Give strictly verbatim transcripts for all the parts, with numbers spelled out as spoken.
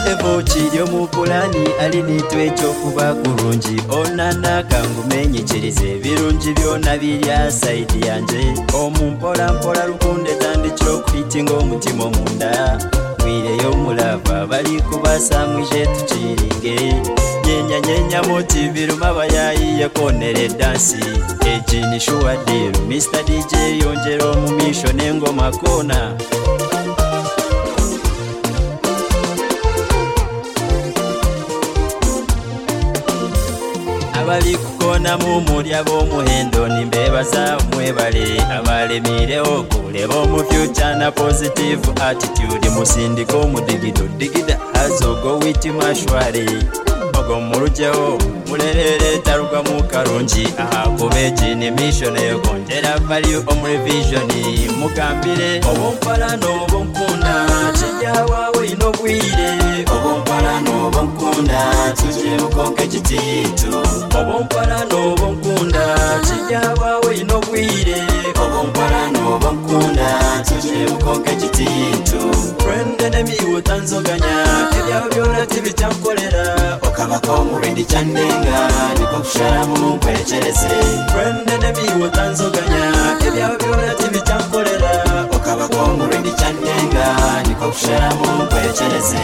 evo kiri omupulani alinitwa ekyokuba kurungi onana kangumenyikirize ebirungi byona birya saidi yanje omumpola mpola lukunde tandikira okuhitinga omutima omunda mwireyo omulava bali kubasamwije tukiringe nyenya nyenya moti biruma bayayi yakonere dansi ejini shuwa diru Mister D J yongera omumisho n'engoma kona abali kukona mu mulya b'omuhendo nimbebaza mwebale abalemireho kuleba mu future na positive attitude musindiko mudigido digida azogo witi mashwari ogo murujeho mulelele taruga mu karungi ahakubeji ni mission yo kongera value om revision mugambire obompala n'obonkunda kijawawe inobwire obompala n'obonkunda tuje mukonke kititu obompala n'obonkunda kijawawe inobwire obompala n'obonkunda tuje mukonke kititu friend enemy wotanzoganya ebyawo byona tibicyankolera okabako murindi cyandenga niko kushara mu nkwerekereze friend enemy wotanzoganya ebyawo byona tibicyankolera okabako murindi cyandenga niko kushara mu nkwerekereze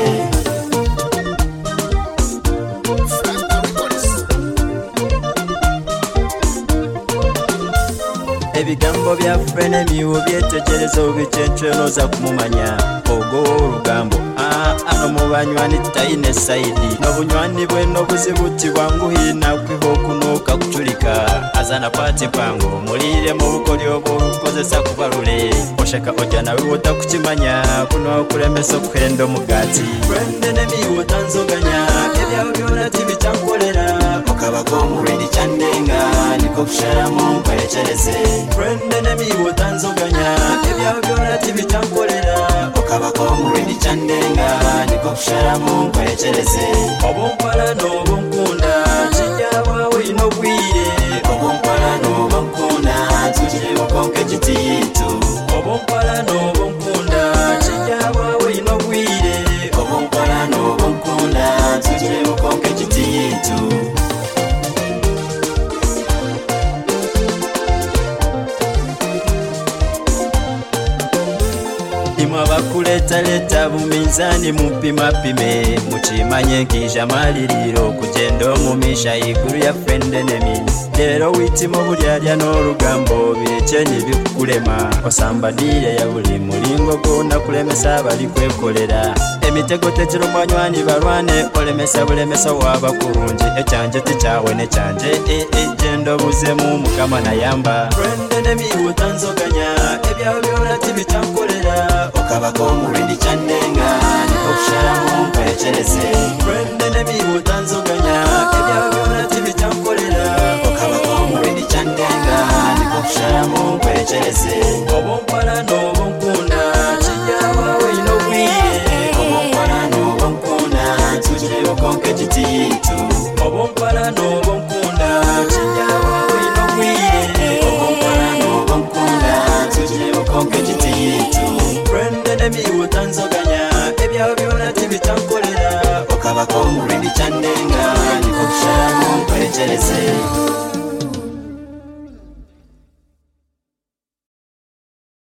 ebigambo bya frenemy obyetegereza obicyenceroza kumumanya ogo olugambo ano mubanywani tutaine saidi n'obunywani bwe n'obuzibuti bwanguhina kwiho okunuuka kuculika azana pati pango mulire mu bukoli obw'olukozesa kubalule oshaka ojja nawe wotakukimanya kuno okulemesa okuhenda omugati friend enemy wotanzoganya ebyawo byona tibicyankolera okabako omulindi kyandenga niko kushara mu nkwerekereze friend enemy wotanzoganya ebyawo byona tibicyankolera okabako omulindi kyandenga niko kushara mu nkwerekereze obompala n'obonkunda kijawawe inobwire obompala n'obonkunda tuje mukonke kititu obompala n'obonkunda kijawawe inobwire obompala n'obonkunda tuje mukonke kititu imwa bakuleta leta buminzani mupima pime mukimanye nkija maliriro kugenda omumisha iguru ya friend enemy lero witimo bulyalya n'olugambo birekenye bikukulema osambadire ya buli mulingo gona kulemesa abali kwekolera emitego tekiro mwanywani balwane olemesa bulemesa waba kurungi ekyanje tikyawe nekyanje ejendo buzemu mukama nayamba friend enemy wotanzoganya ebyawo byona tibicyankolera okabako omulindi kyandenga niko kushara mu nkwerekereze friend enemy wotanzoganya ebyawo byona tibicyankolera okabako omulindi kyandenga niko kushara mu nkwerekereze obompala n'obonkunda kijawawe inobwire obompala n'obonkunda tuje mukonke kititu obompala n'obonkunda kijawawe inobwire obompala n'obonkunda tuje mukonke kititu friend enemy wotanzoganya ebyawo byona tibicyankolera okabako omulindi kyandenga niko kushara mu nkwerekereze